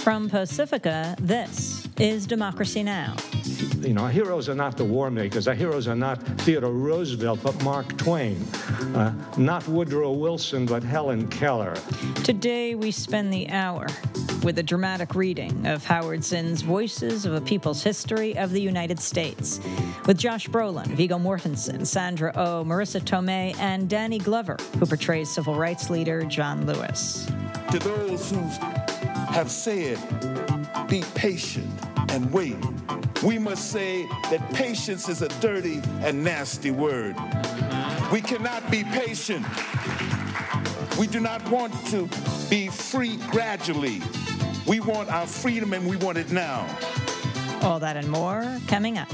From Pacifica, this is Democracy Now! Our heroes are not the war makers. Our heroes are not Theodore Roosevelt, but Mark Twain. Not Woodrow Wilson, but Helen Keller. Today, we spend the hour with a dramatic reading of Howard Zinn's Voices of a People's History of the United States, with Josh Brolin, Viggo Mortensen, Sandra Oh, Marissa Tomei, and Danny Glover, who portrays civil rights leader John Lewis. To those who have said, be patient and wait, we must say that patience is a dirty and nasty word. We cannot be patient. We do not want to be free gradually. We want our freedom and we want it now. All that and more coming up.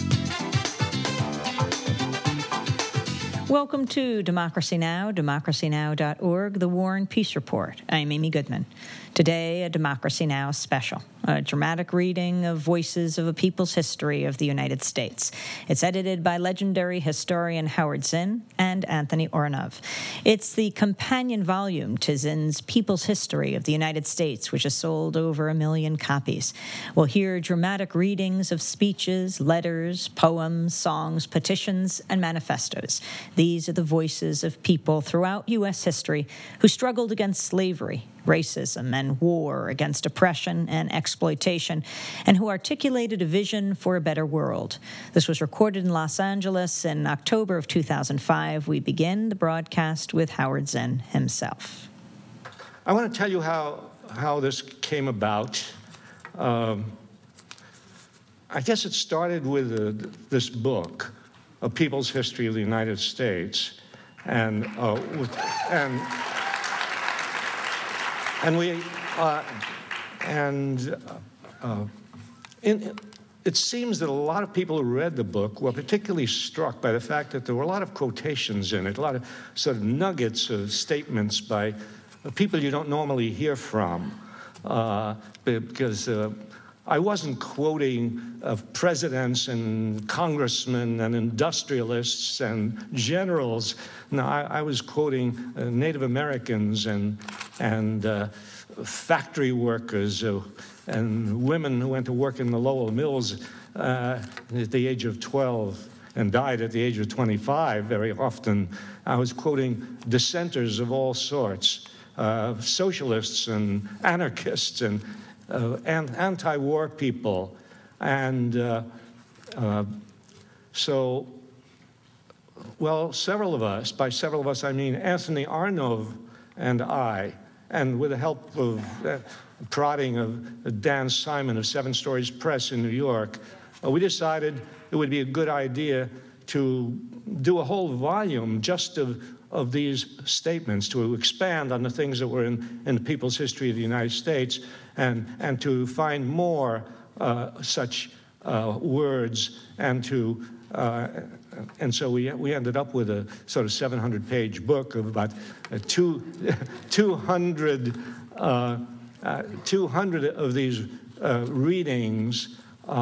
Welcome to Democracy Now!, democracynow.org, the War and Peace Report. I'm Amy Goodman. Today, a Democracy Now! Special, a dramatic reading of Voices of a People's History of the United States. It's edited by legendary historian Howard Zinn and Anthony Ornov. It's the companion volume to Zinn's People's History of the United States, which has sold over 1 million copies. We'll hear dramatic readings of speeches, letters, poems, songs, petitions, and manifestos. These are the voices of people throughout U.S. history who struggled against slavery, racism, and war, against oppression and exploitation, and who articulated a vision for a better world. This was recorded in Los Angeles in October of 2005. We begin the broadcast with Howard Zinn himself. I want to tell you how this came about. I guess it started with this book, A People's History of the United States, it seems that a lot of people who read the book were particularly struck by the fact that there were a lot of quotations in it, a lot of sort of nuggets of statements by people you don't normally hear from, because I wasn't quoting presidents and congressmen and industrialists and generals. No, I was quoting Native Americans and factory workers and women who went to work in the Lowell Mills at the age of 12 and died at the age of 25 very often. I was quoting dissenters of all sorts, socialists and anarchists and anti-war people. And several of us, by several of us I mean Anthony Arnov and I, and with the help of prodding of Dan Simon of Seven Stories Press in New York, we decided it would be a good idea to do a whole volume just of these statements, to expand on the things that were in the people's history of the United States, and to find more such words, and so we ended up with a sort of 700-page book of about 200 of these readings,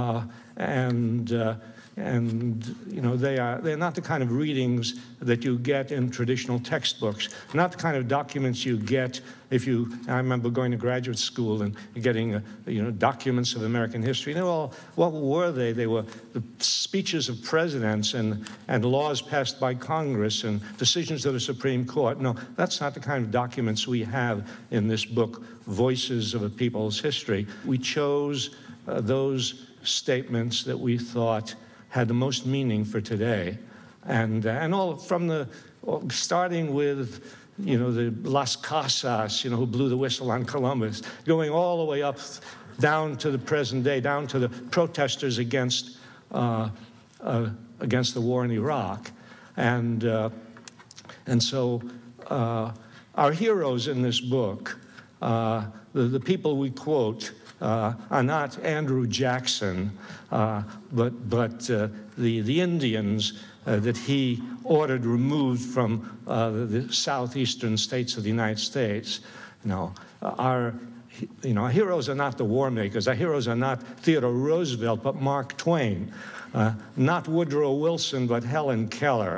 and they're not the kind of readings that you get in traditional textbooks, not the kind of documents you get I remember going to graduate school and getting documents of American history. What were they? They were the speeches of presidents and laws passed by Congress and decisions of the Supreme Court. No, that's not the kind of documents we have in this book, Voices of a People's History. We chose those statements that we thought had the most meaning for today, and all from starting with the Las Casas, who blew the whistle on Columbus, going all the way up down to the present day, down to the protesters against the war in Iraq, and so our heroes in this book, the people we quote, are not Andrew Jackson, but the Indians that he ordered removed from the southeastern states of the United States. Our heroes are not the war makers. Our heroes are not Theodore Roosevelt, but Mark Twain. Not Woodrow Wilson, but Helen Keller.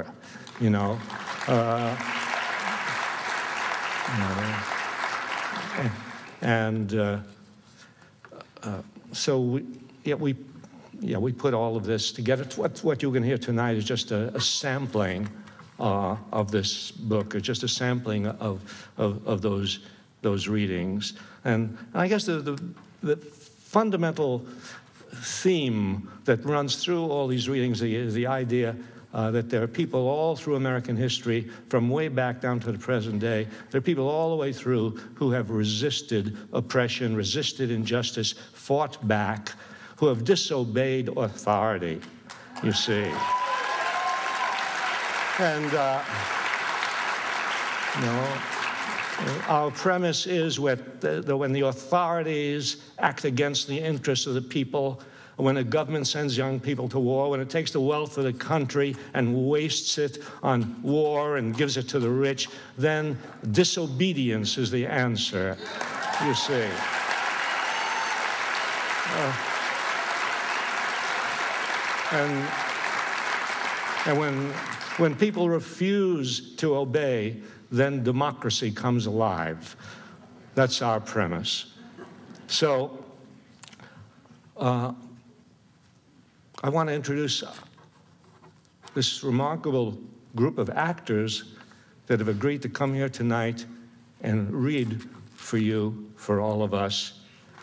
So we put all of this together. What you're going to hear tonight is just a sampling of this book, or just a sampling of those readings. And I guess the fundamental theme that runs through all these readings is the idea that there are people all through American history, from way back down to the present day, there are people all the way through who have resisted oppression, resisted injustice, fought back, who have disobeyed authority, you see. And, our premise is that when the authorities act against the interests of the people, when a government sends young people to war, when it takes the wealth of the country and wastes it on war and gives it to the rich, then disobedience is the answer, you see. And when people refuse to obey, then democracy comes alive. That's our premise. So, I want to introduce this remarkable group of actors that have agreed to come here tonight and read for you, for all of us.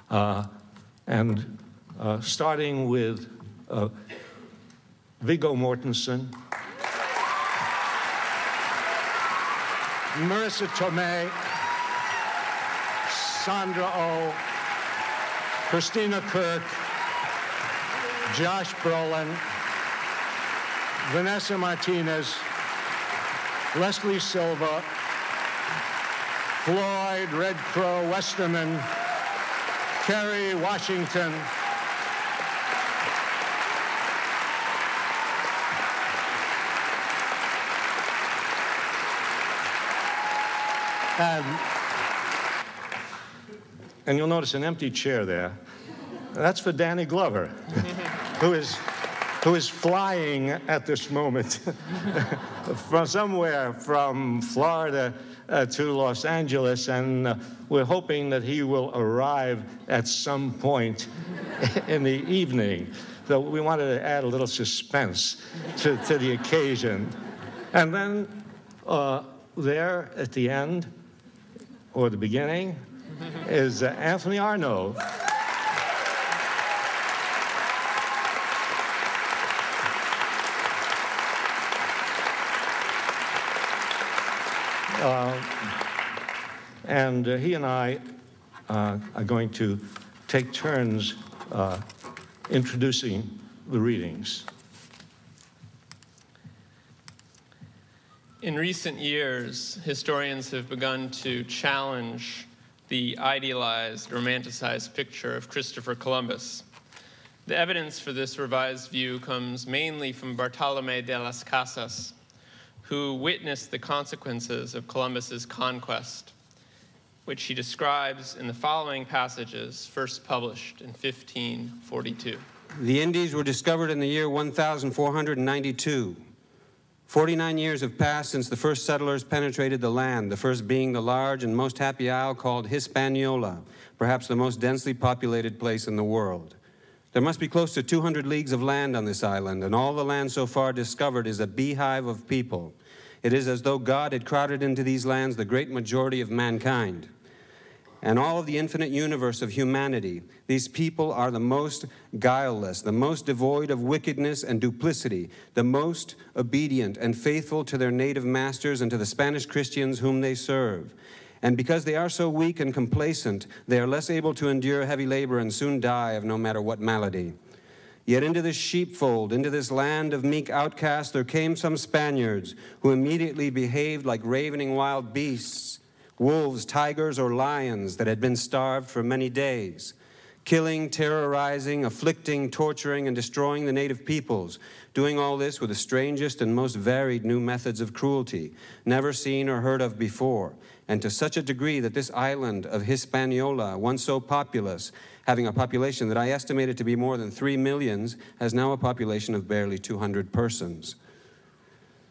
Starting with Viggo Mortensen, Marissa Tomei, Sandra Oh, Christina Kirk, Josh Brolin, Vanessa Martinez, Leslie Silva, Floyd, Red Crow, Westerman, Kerry Washington, and you'll notice an empty chair there. That's for Danny Glover, who is flying at this moment from somewhere from Florida to Los Angeles, and we're hoping that he will arrive at some point in the evening. So we wanted to add a little suspense to the occasion. And then there at the end, or the beginning, is Anthony Arnaud. And he and I are going to take turns introducing the readings. In recent years, historians have begun to challenge the idealized, romanticized picture of Christopher Columbus. The evidence for this revised view comes mainly from Bartolomé de las Casas, who witnessed the consequences of Columbus's conquest, which he describes in the following passages, first published in 1542. The Indies were discovered in the year 1492. 49 years have passed since the first settlers penetrated the land, the first being the large and most happy isle called Hispaniola, perhaps the most densely populated place in the world. There must be close to 200 leagues of land on this island, and all the land so far discovered is a beehive of people. It is as though God had crowded into these lands the great majority of mankind. And all of the infinite universe of humanity, these people are the most guileless, the most devoid of wickedness and duplicity, the most obedient and faithful to their native masters and to the Spanish Christians whom they serve. And because they are so weak and complacent, they are less able to endure heavy labor and soon die of no matter what malady. Yet into this sheepfold, into this land of meek outcasts, there came some Spaniards who immediately behaved like ravening wild beasts, wolves, tigers, or lions that had been starved for many days, killing, terrorizing, afflicting, torturing, and destroying the native peoples, doing all this with the strangest and most varied new methods of cruelty, never seen or heard of before, and to such a degree that this island of Hispaniola, once so populous, having a population that I estimated to be more than 3 million, has now a population of barely 200 persons.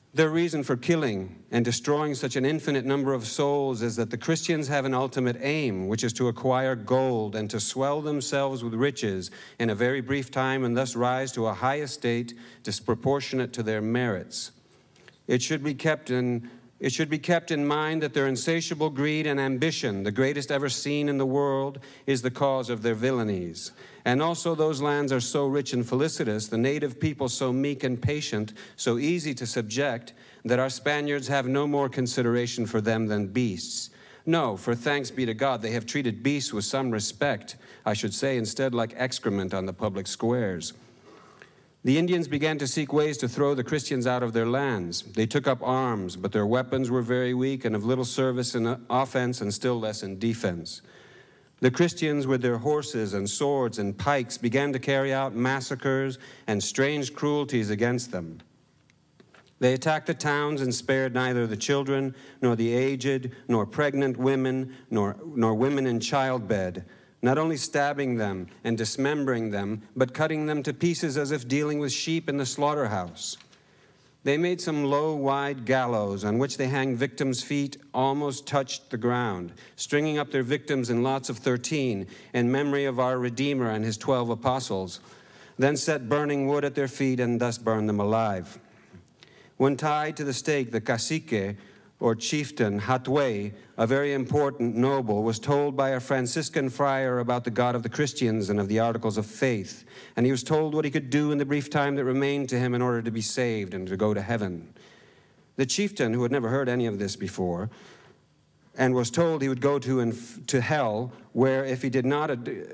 Their reason for killing and destroying such an infinite number of souls is that the Christians have an ultimate aim, which is to acquire gold and to swell themselves with riches in a very brief time and thus rise to a high estate disproportionate to their merits. It should be kept in mind that their insatiable greed and ambition, the greatest ever seen in the world, is the cause of their villainies. And also those lands are so rich and felicitous, the native people so meek and patient, so easy to subject, that our Spaniards have no more consideration for them than beasts. No, for thanks be to God, they have treated beasts with some respect, I should say, instead like excrement on the public squares. The Indians began to seek ways to throw the Christians out of their lands. They took up arms, but their weapons were very weak and of little service in offense and still less in defense. The Christians, with their horses and swords and pikes, began to carry out massacres and strange cruelties against them. They attacked the towns and spared neither the children, nor the aged, nor pregnant women, nor women in childbed, not only stabbing them and dismembering them, but cutting them to pieces as if dealing with sheep in the slaughterhouse. They made some low, wide gallows on which they hanged victims' feet almost touched the ground, stringing up their victims in lots of 13 in memory of our Redeemer and his 12 apostles, then set burning wood at their feet and thus burned them alive. When tied to the stake, the cacique, or chieftain, Hatway, a very important noble, was told by a Franciscan friar about the God of the Christians and of the Articles of Faith, and he was told what he could do in the brief time that remained to him in order to be saved and to go to heaven. The chieftain, who had never heard any of this before, and was told he would go to hell, where if he did not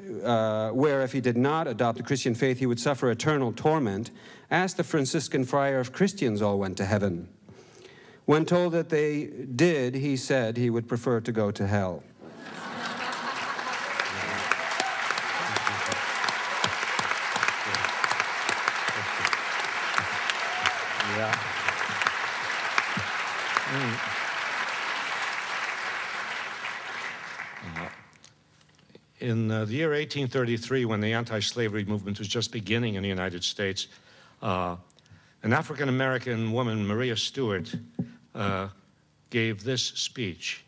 adopt the Christian faith, he would suffer eternal torment, asked the Franciscan friar if Christians all went to heaven. When told that they did, he said he would prefer to go to hell. Yeah. In the year 1833, when the anti-slavery movement was just beginning in the United States, an African-American woman, Maria Stewart, gave this speech.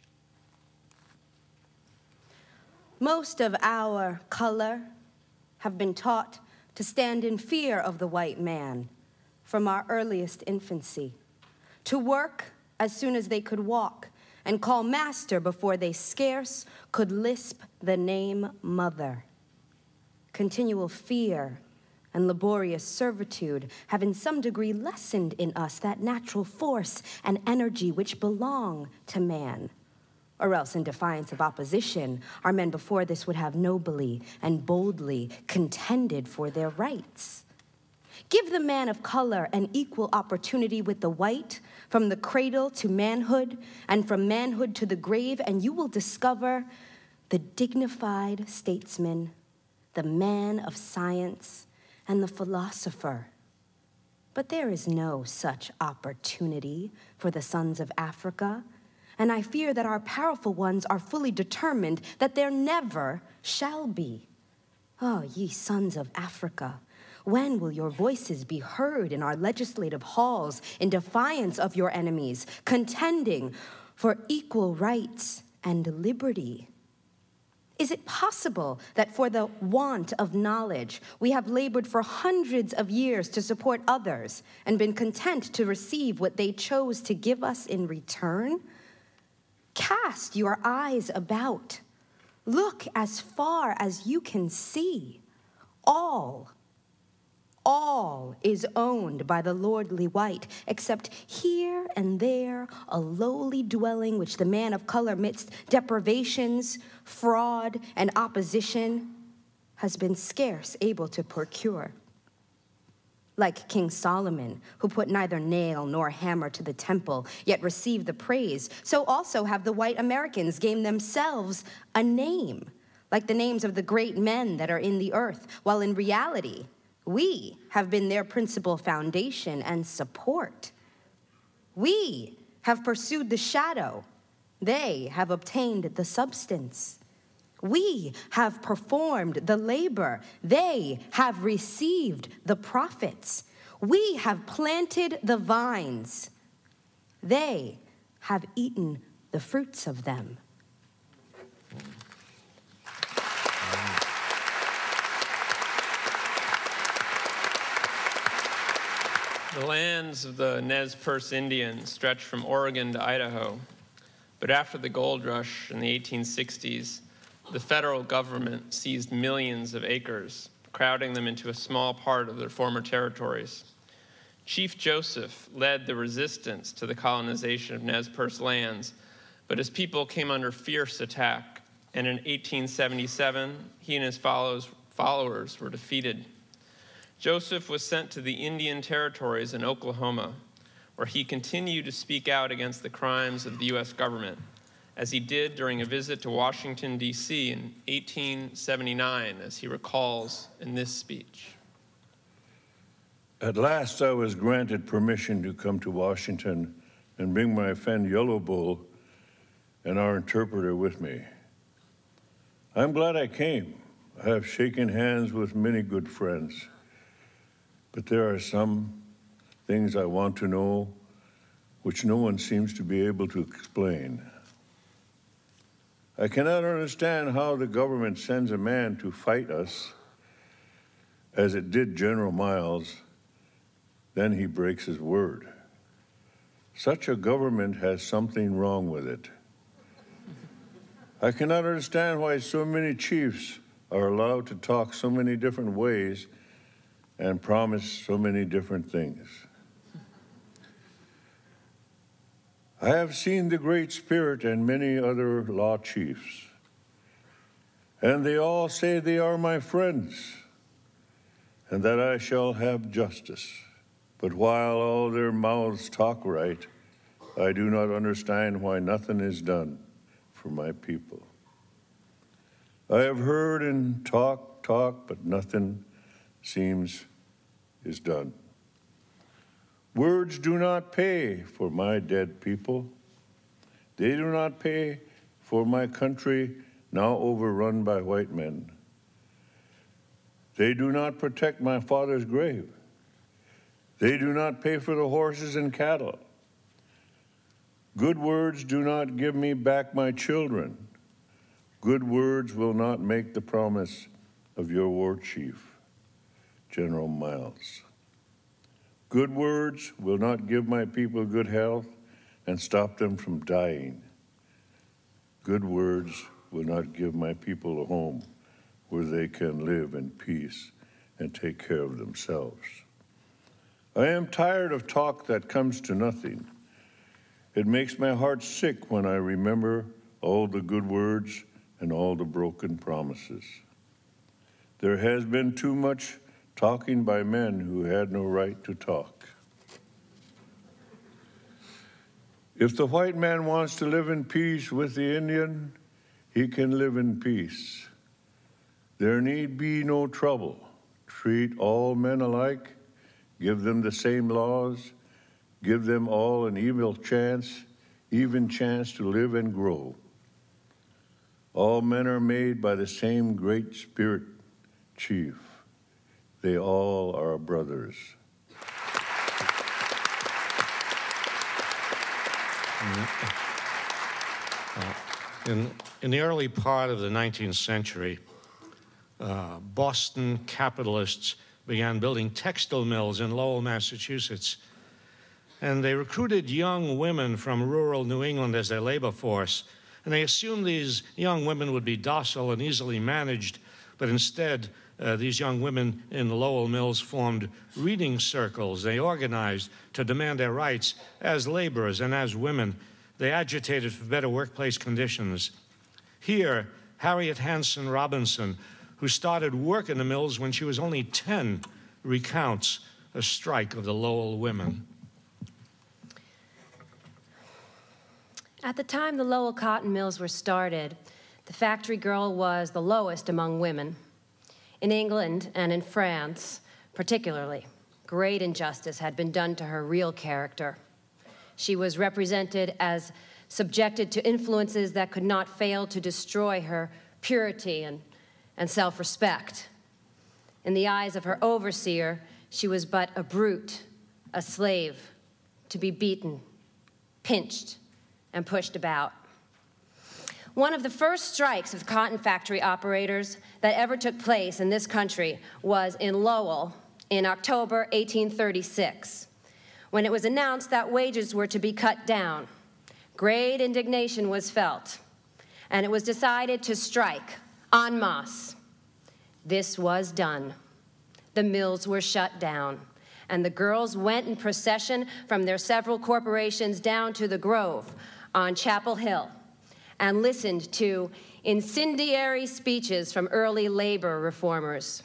Most of our color have been taught to stand in fear of the white man from our earliest infancy, to work as soon as they could walk, and call master before they scarce could lisp the name mother. Continual fear and laborious servitude have in some degree lessened in us that natural force and energy which belong to man. Or else, in defiance of opposition, our men before this would have nobly and boldly contended for their rights. Give the man of color an equal opportunity with the white, from the cradle to manhood, and from manhood to the grave, and you will discover the dignified statesman, the man of science, and the philosopher. But there is no such opportunity for the sons of Africa, and I fear that our powerful ones are fully determined that there never shall be. Oh, ye sons of Africa, when will your voices be heard in our legislative halls in defiance of your enemies, contending for equal rights and liberty? Is it possible that for the want of knowledge, we have labored for hundreds of years to support others and been content to receive what they chose to give us in return? Cast your eyes about. Look as far as you can see. All is owned by the lordly white, except here and there a lowly dwelling which the man of color, midst deprivations, fraud, and opposition, has been scarce able to procure. Like King Solomon, who put neither nail nor hammer to the temple, yet received the praise, so also have the white Americans gained themselves a name, like the names of the great men that are in the earth, while in reality, we have been their principal foundation and support. We have pursued the shadow. They have obtained the substance. We have performed the labor. They have received the profits. We have planted the vines. They have eaten the fruits of them. The lands of the Nez Perce Indians stretch from Oregon to Idaho. But after the gold rush in the 1860s, the federal government seized millions of acres, crowding them into a small part of their former territories. Chief Joseph led the resistance to the colonization of Nez Perce lands, but his people came under fierce attack, and in 1877, he and his followers were defeated. Joseph was sent to the Indian Territories in Oklahoma, where he continued to speak out against the crimes of the U.S. government, as he did during a visit to Washington, D.C. in 1879, as he recalls in this speech. At last I was granted permission to come to Washington and bring my friend Yellow Bull and our interpreter with me. I'm glad I came. I have shaken hands with many good friends, but there are some things I want to know which no one seems to be able to explain. I cannot understand how the government sends a man to fight us, as it did General Miles, then he breaks his word. Such a government has something wrong with it. I cannot understand why so many chiefs are allowed to talk so many different ways and promise so many different things. I have seen the Great Spirit and many other law chiefs, and they all say they are my friends and that I shall have justice. But while all their mouths talk right, I do not understand why nothing is done for my people. I have heard and talk, but nothing seems is done. Words do not pay for my dead people. They do not pay for my country now overrun by white men. They do not protect my father's grave. They do not pay for the horses and cattle. Good words do not give me back my children. Good words will not make the promise of your war chief, General Miles. Good words will not give my people good health and stop them from dying. Good words will not give my people a home where they can live in peace and take care of themselves. I am tired of talk that comes to nothing. It makes my heart sick when I remember all the good words and all the broken promises. There has been too much talking by men who had no right to talk. If the white man wants to live in peace with the Indian, he can live in peace. There need be no trouble. Treat all men alike, give them the same laws, give them all an even chance to live and grow. All men are made by the same Great Spirit Chief. They all are brothers. In the early part of the 19th century, Boston capitalists began building textile mills in Lowell, Massachusetts. And they recruited young women from rural New England as their labor force. And they assumed these young women would be docile and easily managed, but instead, these young women in the Lowell mills formed reading circles. They organized to demand their rights as laborers and as women. They agitated for better workplace conditions. Here, Harriet Hanson Robinson, who started work in the mills when she was only 10, recounts a strike of the Lowell women. At the time the Lowell cotton mills were started, the factory girl was the lowest among women. In England and in France, particularly, great injustice had been done to her real character. She was represented as subjected to influences that could not fail to destroy her purity and self-respect. In the eyes of her overseer, she was but a brute, a slave, to be beaten, pinched, and pushed about. One of the first strikes of cotton factory operators that ever took place in this country was in Lowell in October 1836, when it was announced that wages were to be cut down. Great indignation was felt, and it was decided to strike en masse. This was done. The mills were shut down, and the girls went in procession from their several corporations down to the Grove on Chapel Hill and listened to incendiary speeches from early labor reformers.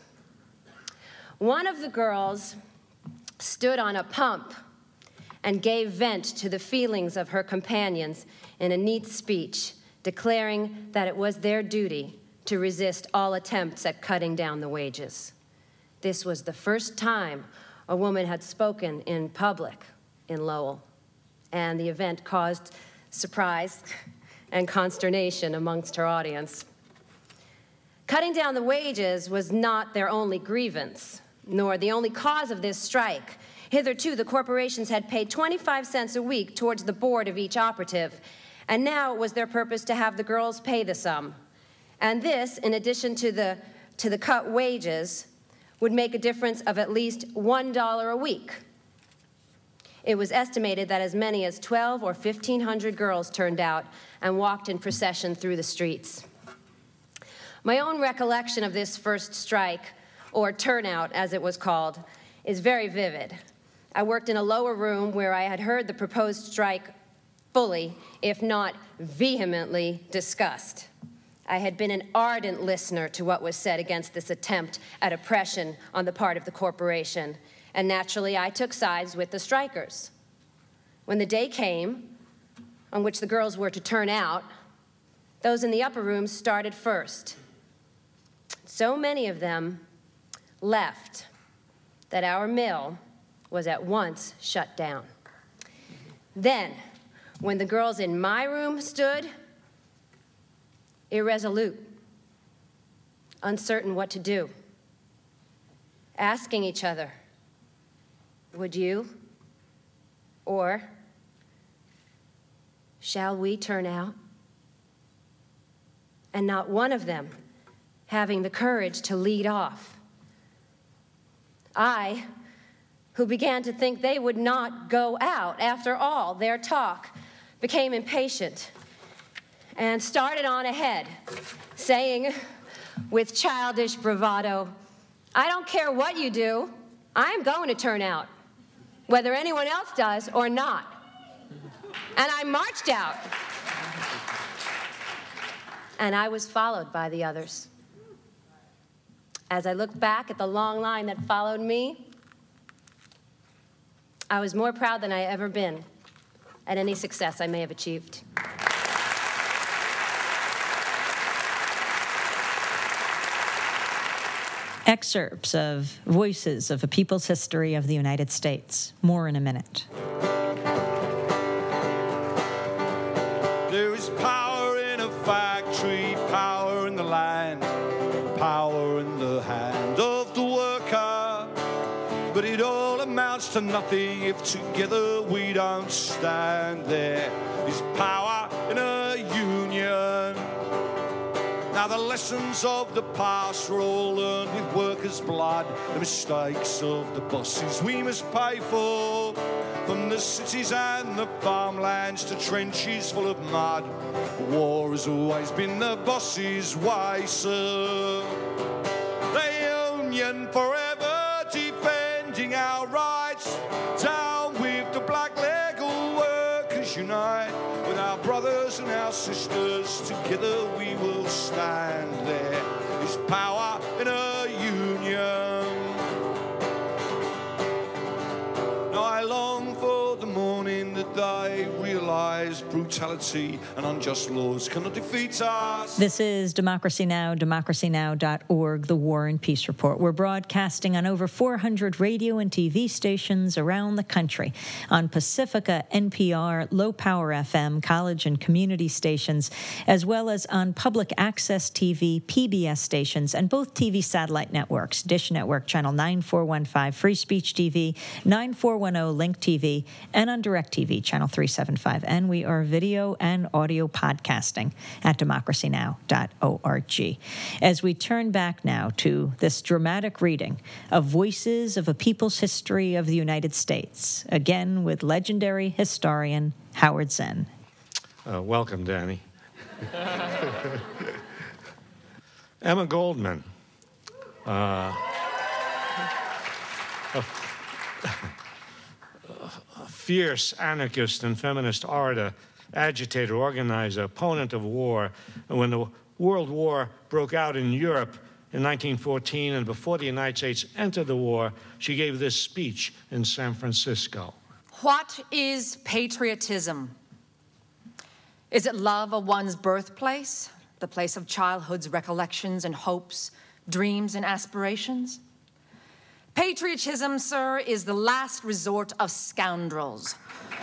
One of the girls stood on a pump and gave vent to the feelings of her companions in a neat speech, declaring that it was their duty to resist all attempts at cutting down the wages. This was the first time a woman had spoken in public in Lowell, and the event caused surprise and consternation amongst her audience. Cutting down the wages was not their only grievance, nor the only cause of this strike. Hitherto, the corporations had paid 25 cents a week towards the board of each operative, and now it was their purpose to have the girls pay the sum. And this, in addition to the cut wages, would make a difference of at least $1 a week. It was estimated that as many as 1,200 or 1,500 girls turned out and walked in procession through the streets. My own recollection of this first strike, or turnout as it was called, is very vivid. I worked in a lower room where I had heard the proposed strike fully, if not vehemently, discussed. I had been an ardent listener to what was said against this attempt at oppression on the part of the corporation, and naturally I took sides with the strikers. When the day came on which the girls were to turn out, those in the upper rooms started first. So many of them left that our mill was at once shut down. Then, when the girls in my room stood, irresolute, uncertain what to do, asking each other, would you, or shall we turn out? And not one of them having the courage to lead off. I, who began to think they would not go out after all their talk, became impatient and started on ahead, saying with childish bravado, I don't care what you do, I'm going to turn out, whether anyone else does or not. And I marched out. And I was followed by the others. As I looked back at the long line that followed me, I was more proud than I had ever been at any success I may have achieved. Excerpts of Voices of a People's History of the United States. More in a minute. There is power in a factory, power in the land, power in the hand of the worker. But it all amounts to nothing if together we don't stand. There is power in a union. Now the lessons of the past were all learned with workers' blood. The mistakes of the bosses we must pay for. From the cities and the farmlands to trenches full of mud. War has always been the boss's way, sir. The union forever defending our rights. Down with the black legal workers unite. With our brothers and our sisters, together we will stand. There is power in a union. Now I long for the morning that they realise brute brutality and unjust laws cannot defeat us. This is Democracy Now!, democracynow.org, The War and Peace Report. We're broadcasting on over 400 radio and TV stations around the country, on Pacifica, NPR, Low Power FM, college and community stations, as well as on public access TV, PBS stations, and both TV satellite networks, Dish Network Channel 9415, Free Speech TV, 9410 Link TV, and on DirecTV Channel 375. And we are video and audio podcasting at democracynow.org. As we turn back now to this dramatic reading of Voices of a People's History of the United States, again with legendary historian Howard Zinn. Welcome, Danny. Emma Goldman. A fierce anarchist and feminist orator, agitator, organizer, opponent of war. And when the World War broke out in Europe in 1914 and before the United States entered the war, she gave this speech in San Francisco. What is patriotism? Is it love of one's birthplace, the place of childhood's recollections and hopes, dreams and aspirations? Patriotism, sir, is the last resort of scoundrels.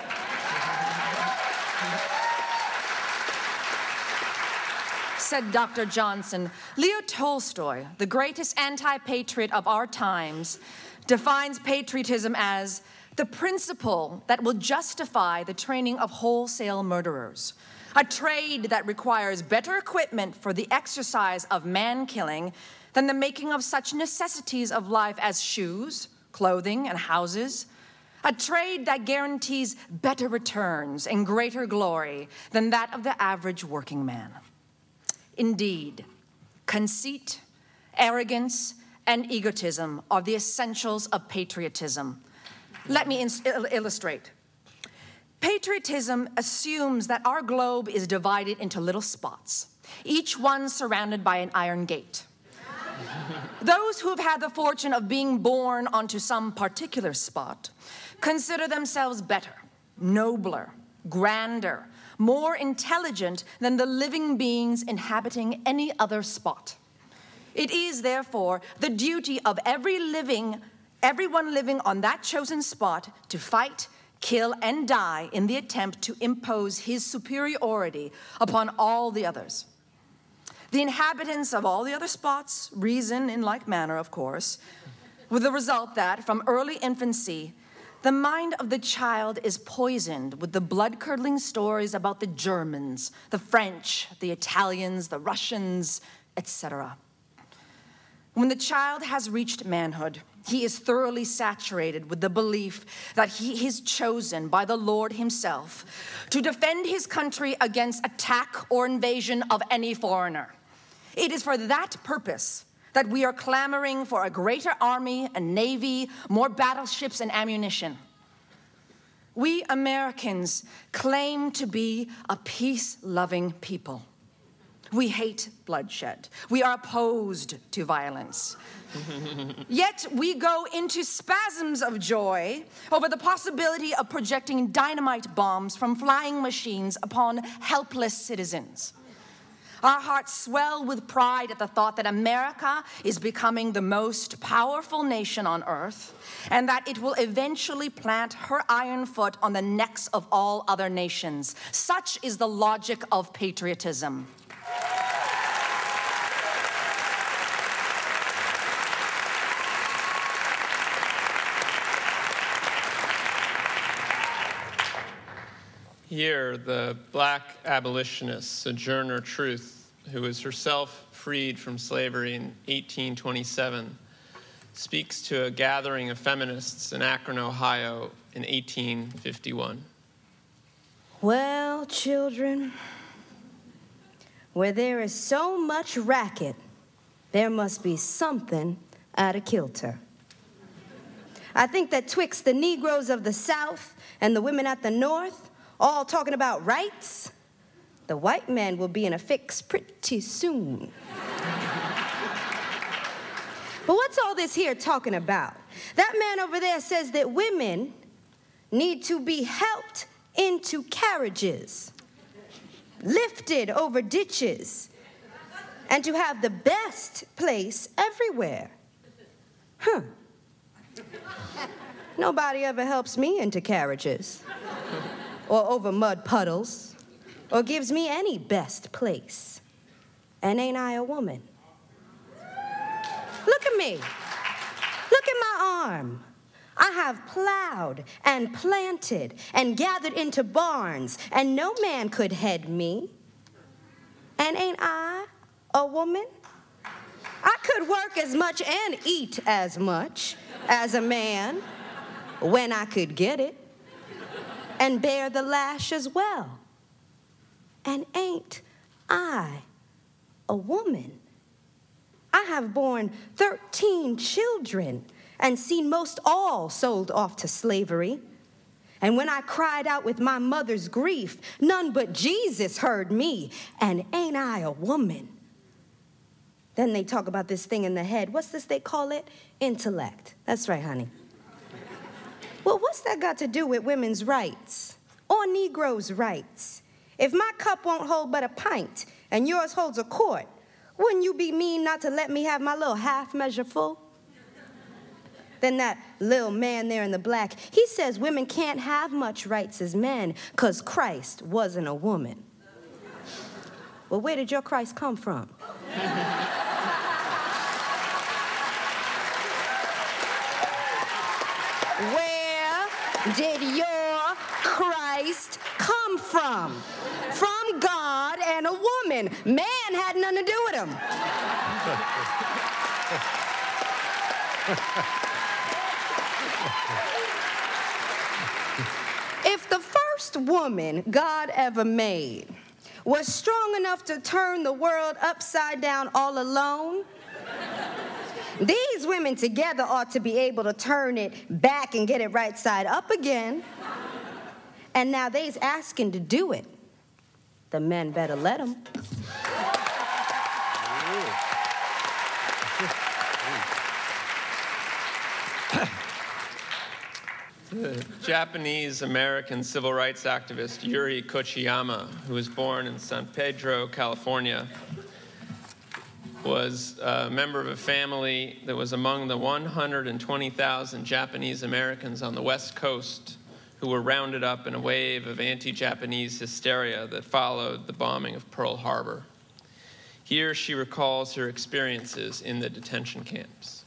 Said Dr. Johnson, Leo Tolstoy, the greatest anti-patriot of our times, defines patriotism as the principle that will justify the training of wholesale murderers, a trade that requires better equipment for the exercise of man-killing than the making of such necessities of life as shoes, clothing, and houses, a trade that guarantees better returns and greater glory than that of the average working man. Indeed, conceit, arrogance, and egotism are the essentials of patriotism. Let me illustrate. Patriotism assumes that our globe is divided into little spots, each one surrounded by an iron gate. Those who have had the fortune of being born onto some particular spot consider themselves better, nobler, grander, more intelligent than the living beings inhabiting any other spot. It is, therefore, the duty of everyone living on that chosen spot to fight, kill, and die in the attempt to impose his superiority upon all the others. The inhabitants of all the other spots reason in like manner, of course, with the result that, from early infancy, the mind of the child is poisoned with the blood-curdling stories about the Germans, the French, the Italians, the Russians, etc. When the child has reached manhood, he is thoroughly saturated with the belief that he is chosen by the Lord himself to defend his country against attack or invasion of any foreigner. It is for that purpose that we are clamoring for a greater army and navy, more battleships and ammunition. We Americans claim to be a peace-loving people. We hate bloodshed. We are opposed to violence. Yet we go into spasms of joy over the possibility of projecting dynamite bombs from flying machines upon helpless citizens. Our hearts swell with pride at the thought that America is becoming the most powerful nation on earth, and that it will eventually plant her iron foot on the necks of all other nations. Such is the logic of patriotism. Here, the black abolitionist Sojourner Truth, who was herself freed from slavery in 1827, speaks to a gathering of feminists in Akron, Ohio in 1851. Well, children, where there is so much racket, there must be something out of kilter. I think that twixt the Negroes of the South and the women at the North, all talking about rights, the white man will be in a fix pretty soon. But what's all this here talking about? That man over there says that women need to be helped into carriages. lifted over ditches, and to have the best place everywhere. Huh. Nobody ever helps me into carriages, or over mud puddles, or gives me any best place. And ain't I a woman? Look at me. Look at my arm. I have plowed and planted and gathered into barns, and no man could head me. And ain't I a woman? I could work as much and eat as much as a man when I could get it, and bear the lash as well. And ain't I a woman? I have borne 13 children and seen most all sold off to slavery. And when I cried out with my mother's grief, none but Jesus heard me. And ain't I a woman? Then they talk about this thing in the head. What's this they call it? Intellect. That's right, honey. Well, what's that got to do with women's rights or Negroes' rights? If my cup won't hold but a pint and yours holds a quart, wouldn't you be mean not to let me have my little half measure full? Then that little man there in the black, he says women can't have much rights as men because Christ wasn't a woman. Well, where did your Christ come from? Where did your Christ come from? From God and a woman. Man had nothing to do with him. If the first woman God ever made was strong enough to turn the world upside down all alone, these women together ought to be able to turn it back and get it right side up again. And now they's asking to do it. The men better let them. The Japanese-American civil rights activist Yuri Kochiyama, who was born in San Pedro, California, was a member of a family that was among the 120,000 Japanese Americans on the West Coast who were rounded up in a wave of anti-Japanese hysteria that followed the bombing of Pearl Harbor. Here she recalls her experiences in the detention camps.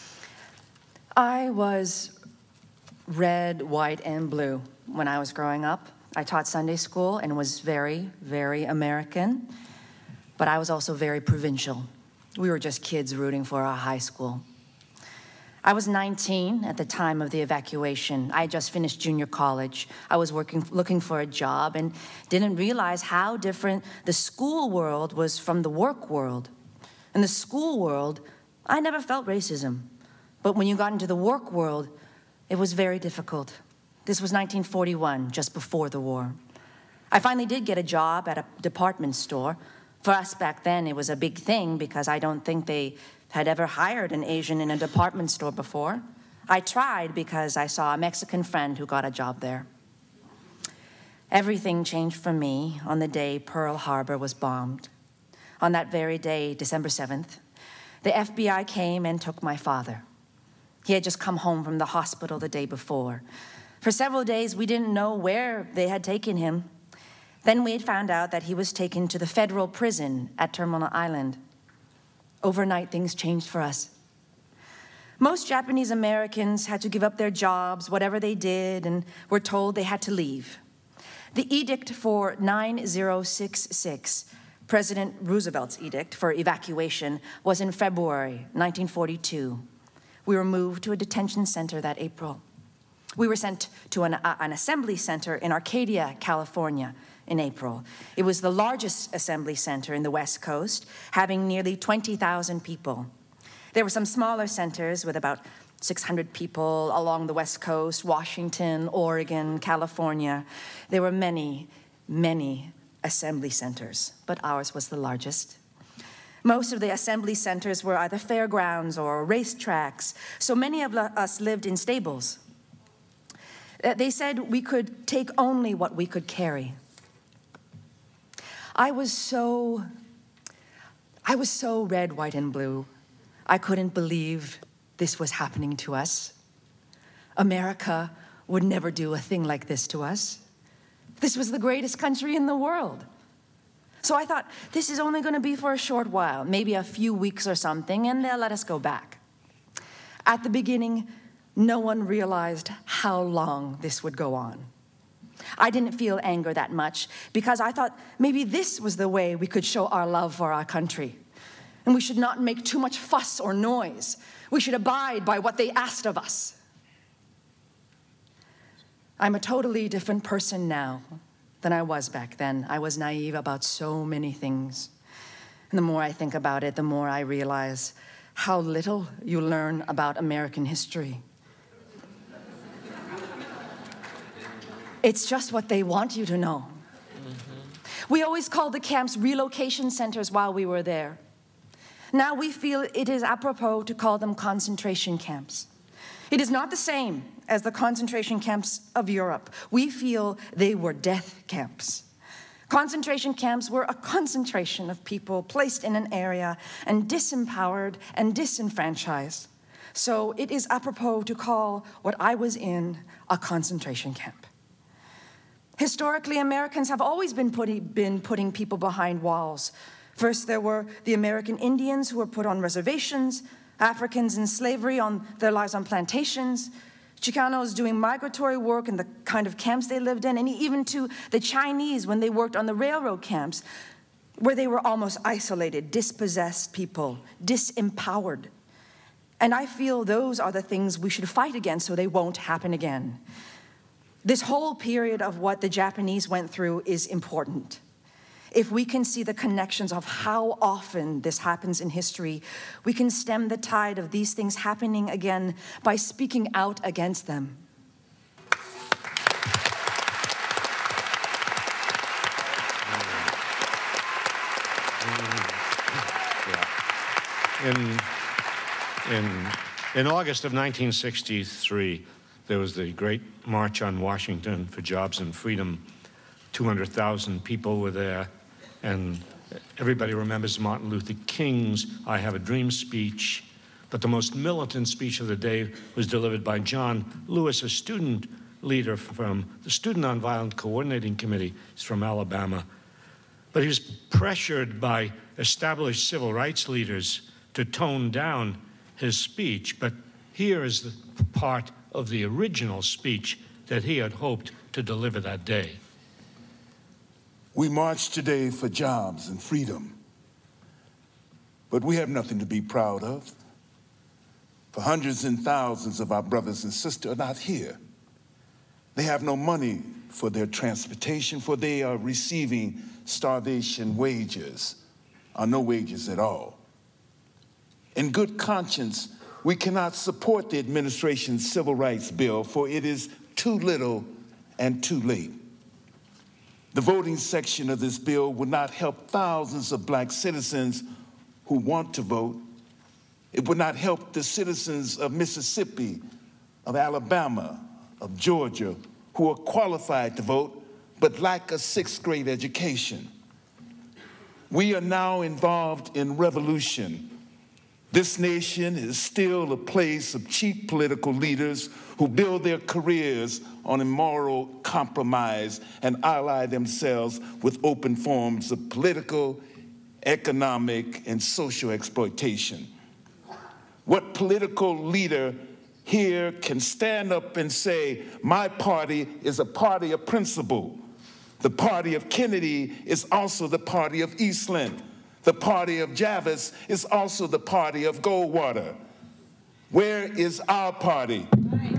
I was red, white, and blue when I was growing up. I taught Sunday school and was very, very American, but I was also very provincial. We were just kids rooting for our high school. I was 19 at the time of the evacuation. I had just finished junior college. I was looking for a job and didn't realize how different the school world was from the work world. In the school world, I never felt racism. But when you got into the work world, it was very difficult. This was 1941, just before the war. I finally did get a job at a department store. For us back then, it was a big thing because I don't think they had ever hired an Asian in a department store before. I tried because I saw a Mexican friend who got a job there. Everything changed for me on the day Pearl Harbor was bombed. On that very day, December 7th, the FBI came and took my father. He had just come home from the hospital the day before. For several days, we didn't know where they had taken him. Then we had found out that he was taken to the federal prison at Terminal Island. Overnight, things changed for us. Most Japanese Americans had to give up their jobs, whatever they did, and were told they had to leave. The edict for 9066, President Roosevelt's edict for evacuation, was in February 1942. We were moved to a detention center that April. We were sent to an assembly center in Arcadia, California, in April. It was the largest assembly center in the West Coast, having nearly 20,000 people. There were some smaller centers with about 600 people along the West Coast, Washington, Oregon, California. There were many, many assembly centers, but ours was the largest. Most of the assembly centers were either fairgrounds or racetracks, so many of us lived in stables. They said we could take only what we could carry. I was so red, white, and blue. I couldn't believe this was happening to us. America would never do a thing like this to us. This was the greatest country in the world. So I thought, this is only going to be for a short while, maybe a few weeks or something, and they'll let us go back. At the beginning, no one realized how long this would go on. I didn't feel anger that much because I thought maybe this was the way we could show our love for our country. And we should not make too much fuss or noise. We should abide by what they asked of us. I'm a totally different person now than I was back then. I was naive about so many things. And the more I think about it, the more I realize how little you learn about American history. It's just what they want you to know. We always called the camps relocation centers while we were there. Now we feel it is apropos to call them concentration camps. It is not the same as the concentration camps of Europe. We feel they were death camps. Concentration camps were a concentration of people placed in an area and disempowered and disenfranchised. So it is apropos to call what I was in a concentration camp. Historically, Americans have always been putting people behind walls. First, there were the American Indians who were put on reservations, Africans in slavery on their lives on plantations, Chicanos doing migratory work in the kind of camps they lived in, and even to the Chinese when they worked on the railroad camps, where they were almost isolated, dispossessed people, disempowered. And I feel those are the things we should fight against so they won't happen again. This whole period of what the Japanese went through is important. If we can see the connections of how often this happens in history, we can stem the tide of these things happening again by speaking out against them. In August of 1963, there was the Great March on Washington for Jobs and Freedom. 200,000 people were there, and everybody remembers Martin Luther King's I Have a Dream speech, but the most militant speech of the day was delivered by John Lewis, a student leader from the Student Nonviolent Coordinating Committee. He's from Alabama. But he was pressured by established civil rights leaders to tone down his speech. But here is the part of the original speech that he had hoped to deliver that day. We march today for jobs and freedom, but we have nothing to be proud of. For hundreds and thousands of our brothers and sisters are not here. They have no money for their transportation, for they are receiving starvation wages, or no wages at all. In good conscience, we cannot support the administration's civil rights bill, for it is too little and too late. The voting section of this bill would not help thousands of black citizens who want to vote. It would not help the citizens of Mississippi, of Alabama, of Georgia, who are qualified to vote but lack a sixth grade education. We are now involved in revolution. This nation is still a place of cheap political leaders who build their careers on immoral compromise and ally themselves with open forms of political, economic, and social exploitation. What political leader here can stand up and say, my party is a party of principle? The party of Kennedy is also the party of Eastland. The party of Jarvis is also the party of Goldwater. Where is our party?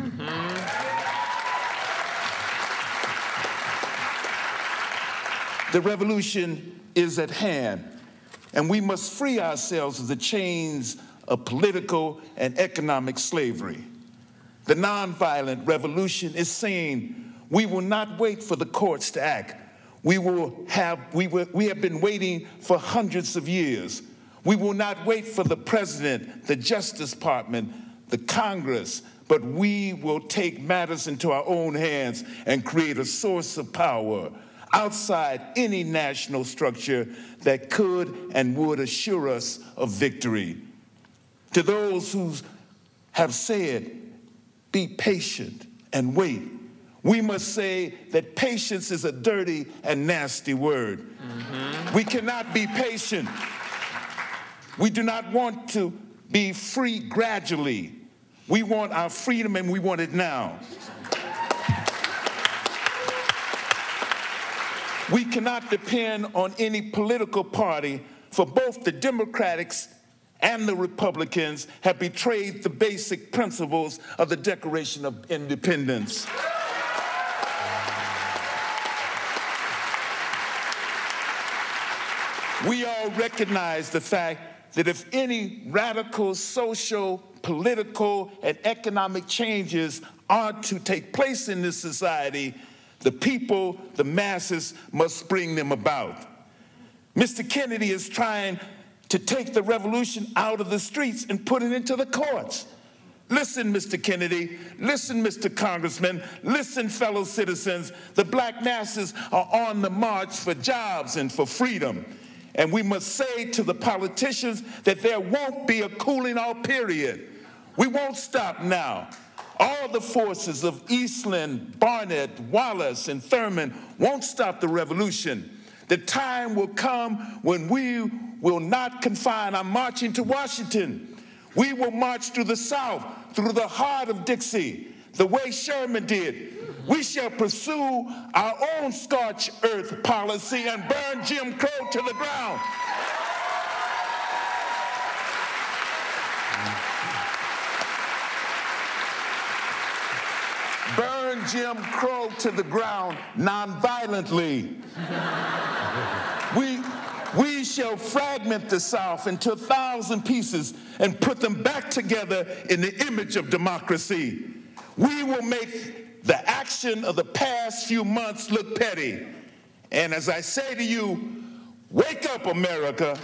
The revolution is at hand, and we must free ourselves of the chains of political and economic slavery. The nonviolent revolution is saying we will not wait for the courts to act. We have been waiting for hundreds of years. We will not wait for the president, the Justice Department, the Congress, but we will take matters into our own hands and create a source of power, outside any national structure that could and would assure us of victory. To those who have said, be patient and wait, we must say that patience is a dirty and nasty word. We cannot be patient. We do not want to be free gradually. We want our freedom and we want it now. We cannot depend on any political party, for both the Democrats and the Republicans have betrayed the basic principles of the Declaration of Independence. We all recognize the fact that if any radical social, political, and economic changes are to take place in this society, the people, the masses, must bring them about. Mr. Kennedy is trying to take the revolution out of the streets and put it into the courts. Listen, Mr. Kennedy, listen, Mr. Congressman, listen, fellow citizens, the black masses are on the march for jobs and for freedom. And we must say to the politicians that there won't be a cooling off period. We won't stop now. All the forces of Eastland, Barnett, Wallace, and Thurman won't stop the revolution. The time will come when we will not confine our marching to Washington. We will march through the South, through the heart of Dixie, the way Sherman did. We shall pursue our own scorched earth policy and burn Jim Crow to the ground. Burn Jim Crow to the ground nonviolently. We shall fragment the South into 1,000 pieces and put them back together in the image of democracy. We will make the action of the past few months look petty. And as I say to you, wake up, America.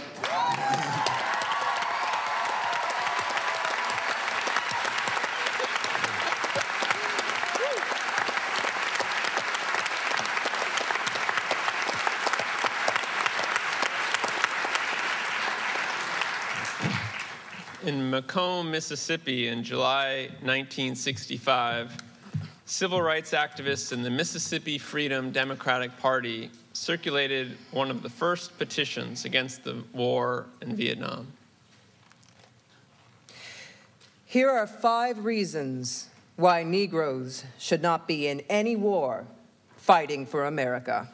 In Macomb, Mississippi, in July 1965, civil rights activists in the Mississippi Freedom Democratic Party circulated one of the first petitions against the war in Vietnam. Here are 5 reasons why Negroes should not be in any war fighting for America.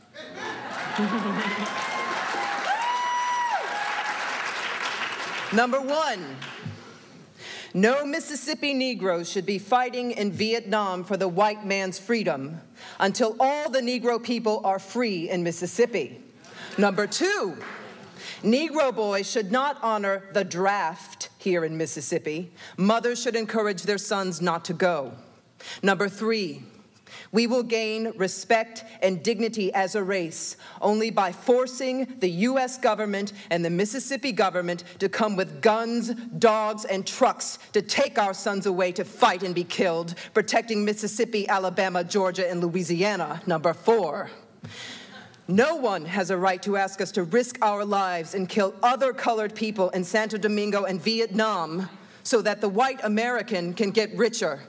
Number 1, no Mississippi Negroes should be fighting in Vietnam for the white man's freedom until all the Negro people are free in Mississippi. Number 2, Negro boys should not honor the draft here in Mississippi. Mothers should encourage their sons not to go. Number 3, we will gain respect and dignity as a race only by forcing the U.S. government and the Mississippi government to come with guns, dogs, and trucks to take our sons away to fight and be killed, protecting Mississippi, Alabama, Georgia, and Louisiana. Number 4, no one has a right to ask us to risk our lives and kill other colored people in Santo Domingo and Vietnam so that the white American can get richer.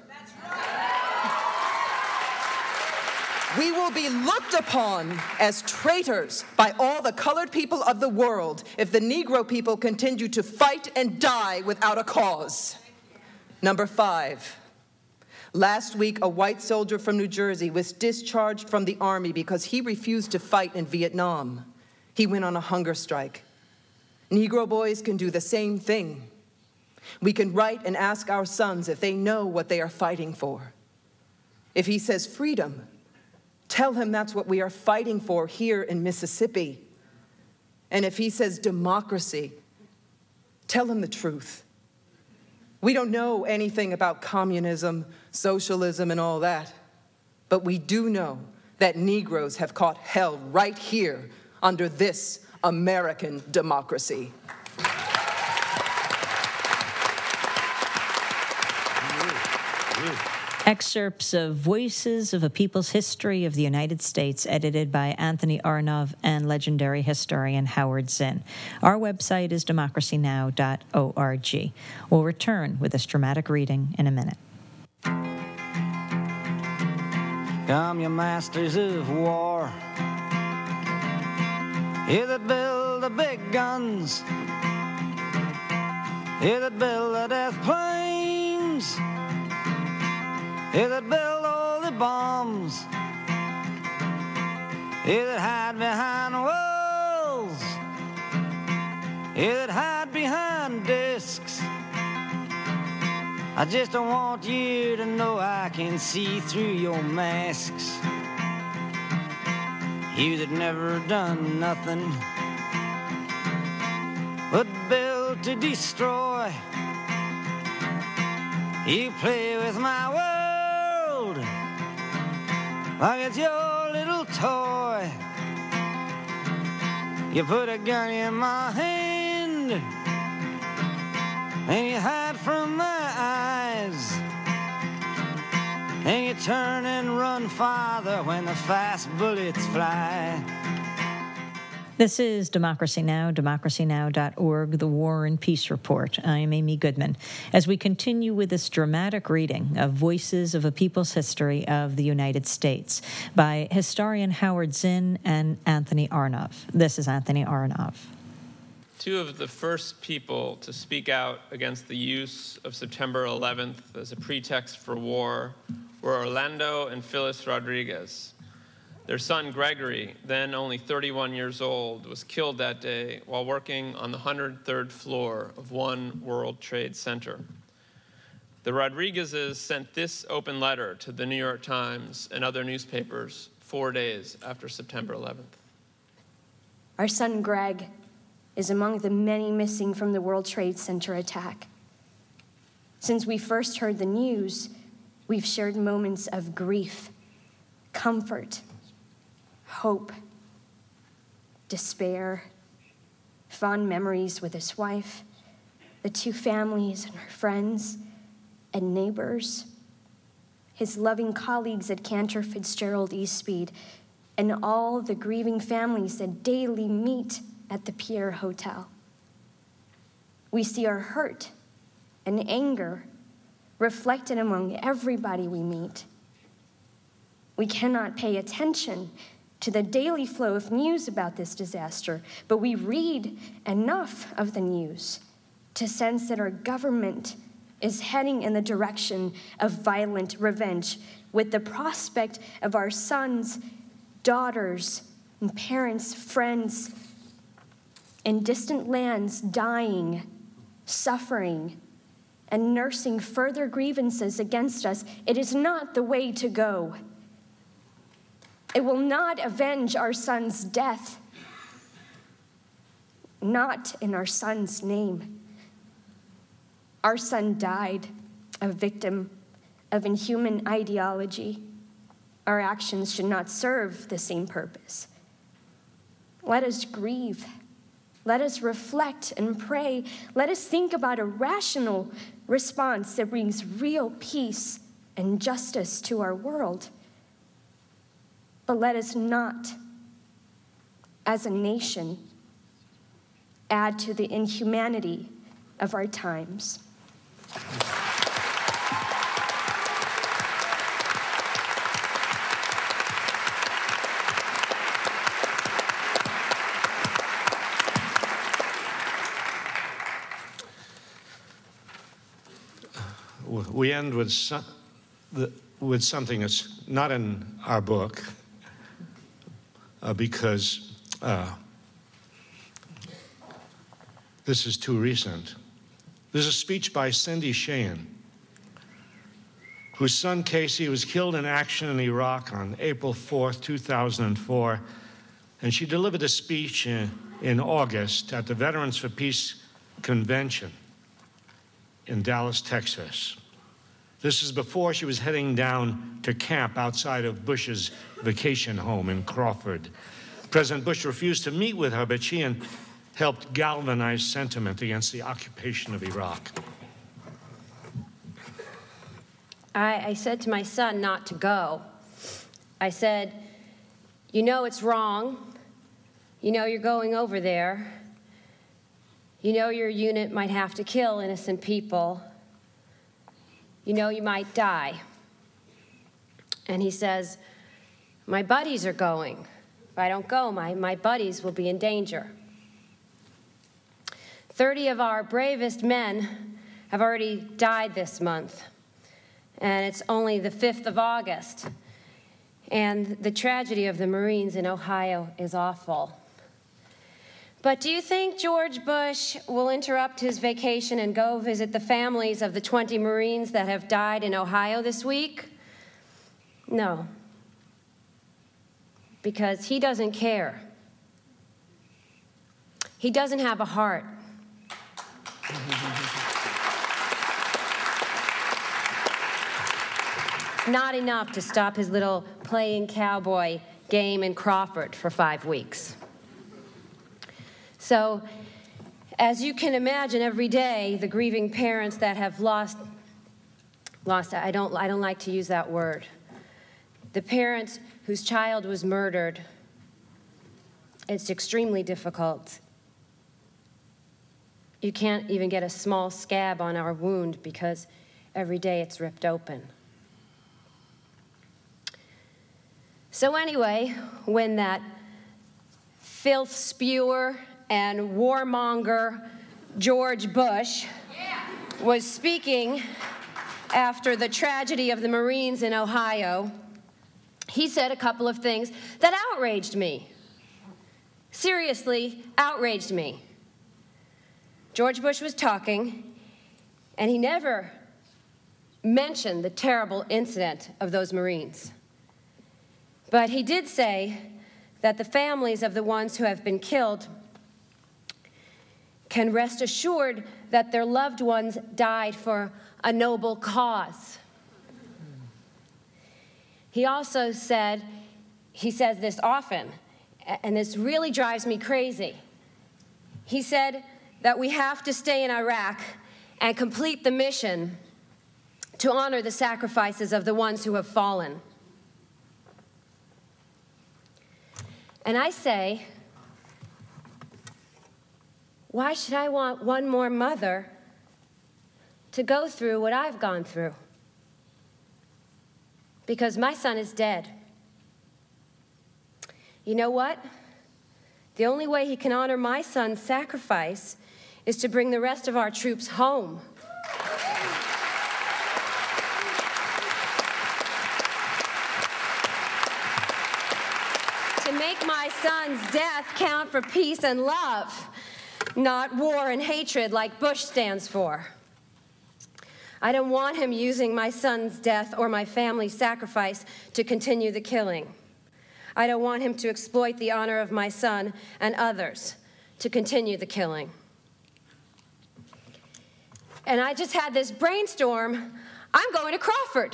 We will be looked upon as traitors by all the colored people of the world if the Negro people continue to fight and die without a cause. Number 5, last week a white soldier from New Jersey was discharged from the Army because he refused to fight in Vietnam. He went on a hunger strike. Negro boys can do the same thing. We can write and ask our sons if they know what they are fighting for. If he says freedom, tell him that's what we are fighting for here in Mississippi. And if he says democracy, tell him the truth. We don't know anything about communism, socialism, and all that, but we do know that Negroes have caught hell right here under this American democracy. Excerpts of Voices of a People's History of the United States, edited by Anthony Arnov and legendary historian Howard Zinn. Our website is democracynow.org. We'll return with this dramatic reading in a minute. Come, you masters of war, you that build the big guns, you that build the death planes, you that build all the bombs, you that hide behind walls, you that hide behind discs. I just don't want you to know I can see through your masks. You that never done nothing but build to destroy. You play with my world like it's your little toy. You put a gun in my hand and you hide from my eyes, and you turn and run farther when the fast bullets fly. This is Democracy Now!, democracynow.org, the War and Peace Report. I'm Amy Goodman. As we continue with this dramatic reading of Voices of a People's History of the United States by historian Howard Zinn and Anthony Arnov. This is Anthony Arnov. Two of the first people to speak out against the use of September 11th as a pretext for war were Orlando and Phyllis Rodriguez. Their son, Gregory, then only 31 years old, was killed that day while working on the 103rd floor of One World Trade Center. The Rodriguezes sent this open letter to the New York Times and other newspapers 4 days after September 11th. Our son, Greg, is among the many missing from the World Trade Center attack. Since we first heard the news, we've shared moments of grief, comfort, hope, despair, fond memories with his wife, the two families and her friends and neighbors, his loving colleagues at Cantor Fitzgerald Eastmead, and all the grieving families that daily meet at the Pierre Hotel. We see our hurt and anger reflected among everybody we meet. We cannot pay attention to the daily flow of news about this disaster, but we read enough of the news to sense that our government is heading in the direction of violent revenge, with the prospect of our sons, daughters, and parents, friends, in distant lands dying, suffering, and nursing further grievances against us. It is not the way to go. It will not avenge our son's death, not in our son's name. Our son died, a victim of inhuman ideology. Our actions should not serve the same purpose. Let us grieve. Let us reflect and pray. Let us think about a rational response that brings real peace and justice to our world. But let us not, as a nation, add to the inhumanity of our times. We end with something that's not in our book because this is too recent. There's a speech by Cindy Sheehan, whose son Casey was killed in action in Iraq on April 4th, 2004, and she delivered a speech in August at the Veterans for Peace Convention in Dallas, Texas. This is before she was heading down to camp outside of Bush's vacation home in Crawford. President Bush refused to meet with her, but she helped galvanize sentiment against the occupation of Iraq. I said to my son not to go. I said, you know it's wrong. You know you're going over there. You know your unit might have to kill innocent people. You know you might die. And he says, my buddies are going. If I don't go, my buddies will be in danger. 30 of our bravest men have already died this month. And it's only the 5th of August. And the tragedy of the Marines in Ohio is awful. But do you think George Bush will interrupt his vacation and go visit the families of the 20 Marines that have died in Ohio this week? No. Because he doesn't care. He doesn't have a heart. Not enough to stop his little playing cowboy game in Crawford for 5 weeks. So, as you can imagine, every day, the grieving parents that have lost, I don't like to use that word. The parents whose child was murdered, it's extremely difficult. You can't even get a small scab on our wound because every day it's ripped open. So anyway, when that filth spewer and warmonger George Bush was speaking after the tragedy of the Marines in Ohio, he said a couple of things that outraged me. Seriously, outraged me. George Bush was talking, and he never mentioned the terrible incident of those Marines. But he did say that the families of the ones who have been killed can rest assured that their loved ones died for a noble cause. He also said, he says this often, and this really drives me crazy. He said that we have to stay in Iraq and complete the mission to honor the sacrifices of the ones who have fallen. And I say, why should I want one more mother to go through what I've gone through? Because my son is dead. You know what? The only way he can honor my son's sacrifice is to bring the rest of our troops home. To make my son's death count for peace and love, not war and hatred like Bush stands for. I don't want him using my son's death or my family's sacrifice to continue the killing. I don't want him to exploit the honor of my son and others to continue the killing. And I just had this brainstorm. I'm going to Crawford.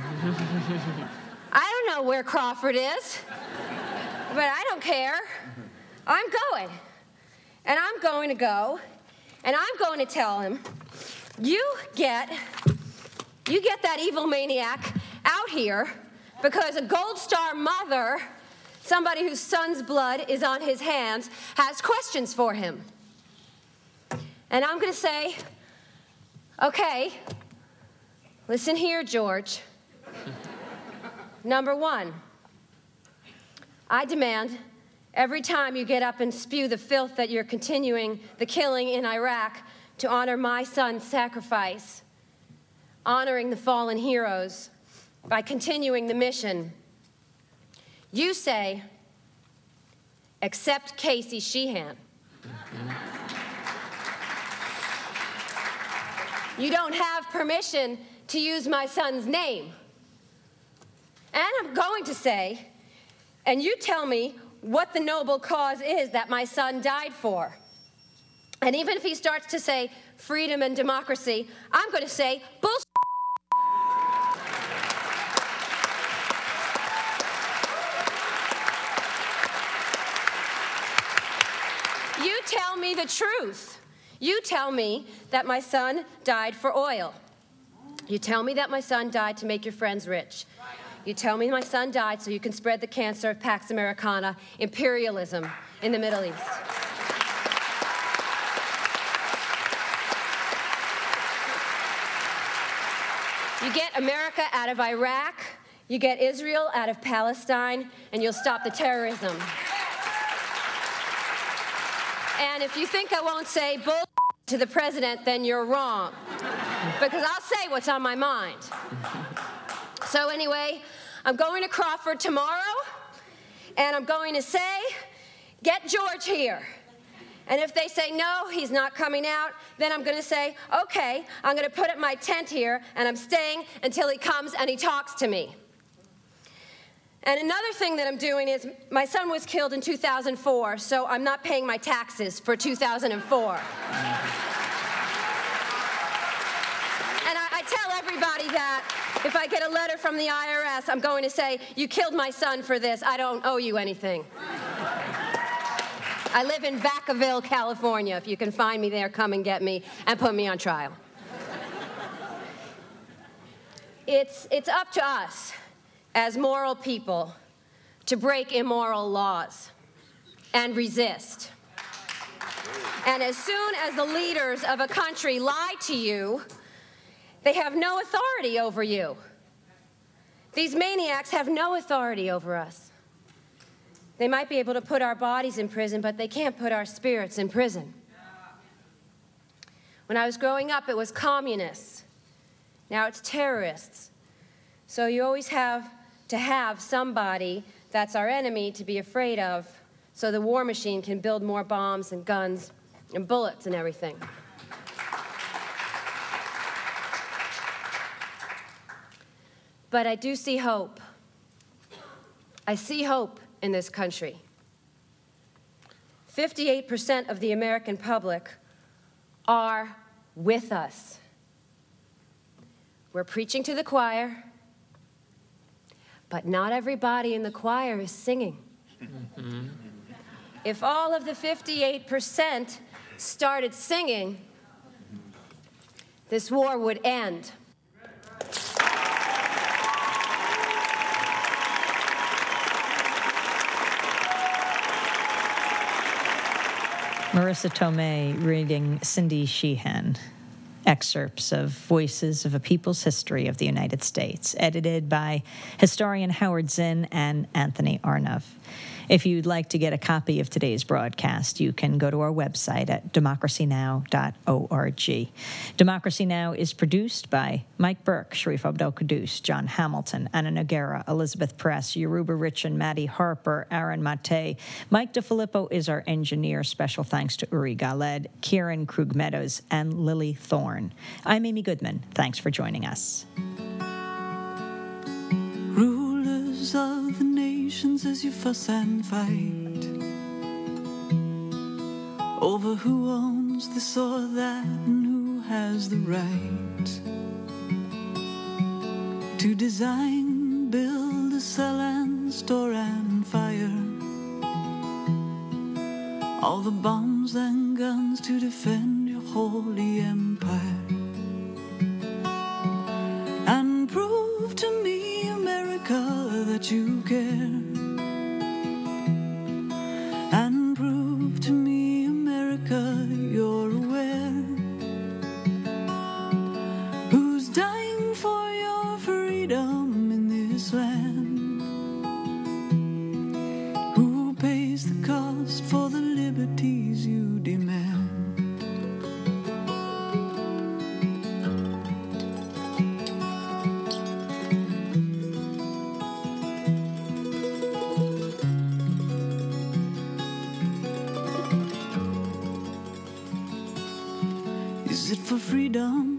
I don't know where Crawford is, but I don't care. I'm going. And I'm going to go, and I'm going to tell him, you get that evil maniac out here because a Gold Star mother, somebody whose son's blood is on his hands, has questions for him. And I'm going to say, okay, listen here, George. Number one, I demand every time you get up and spew the filth that you're continuing the killing in Iraq to honor my son's sacrifice, honoring the fallen heroes by continuing the mission, you say, accept Casey Sheehan. You don't have permission to use my son's name. And I'm going to say, and you tell me what the noble cause is that my son died for. And even if he starts to say freedom and democracy, I'm going to say bullshit. You tell me the truth. You tell me that my son died for oil. You tell me that my son died to make your friends rich. You tell me my son died so you can spread the cancer of Pax Americana, imperialism in the Middle East. You get America out of Iraq, you get Israel out of Palestine, and you'll stop the terrorism. And if you think I won't say bull to the president, then you're wrong. Because I'll say what's on my mind. So anyway, I'm going to Crawford tomorrow, and I'm going to say, get George here. And if they say, no, he's not coming out, then I'm going to say, okay, I'm going to put up my tent here, and I'm staying until he comes and he talks to me. And another thing that I'm doing is, my son was killed in 2004, so I'm not paying my taxes for 2004. And I tell everybody that if I get a letter from the IRS, I'm going to say, you killed my son for this, I don't owe you anything. I live in Vacaville, California. If you can find me there, come and get me and put me on trial. It's up to us as moral people to break immoral laws and resist. And as soon as the leaders of a country lie to you, they have no authority over you. These maniacs have no authority over us. They might be able to put our bodies in prison, but they can't put our spirits in prison. When I was growing up, it was communists. Now it's terrorists. So you always have to have somebody that's our enemy to be afraid of, so the war machine can build more bombs and guns and bullets and everything. But I do see hope. I see hope in this country. 58% of the American public are with us. We're preaching to the choir, but not everybody in the choir is singing. Mm-hmm. If all of the 58% started singing, this war would end. Marissa Tomei reading Cindy Sheehan, excerpts of Voices of a People's History of the United States, edited by historian Howard Zinn and Anthony Arnove. If you'd like to get a copy of today's broadcast, you can go to our website at democracynow.org. Democracy Now! Is produced by Mike Burke, Sharif Abdel-Quddus, John Hamilton, Anna Noguera, Elizabeth Press, Yoruba Rich and Maddie Harper, Aaron Mate. Mike DeFilippo is our engineer. Special thanks to Uri Galed, Kieran Krug-Meadows, and Lily Thorne. I'm Amy Goodman. Thanks for joining us. Rulers of the nations, as you fuss and fight over who owns this or that and who has the right to design, build, sell and store and fire all the bombs and guns to defend your holy empire, and prove to me, America, that you care, and prove to me, America, you're aware who's dying for your freedom in this land, who pays the cost for the liberties you demand. Is it for freedom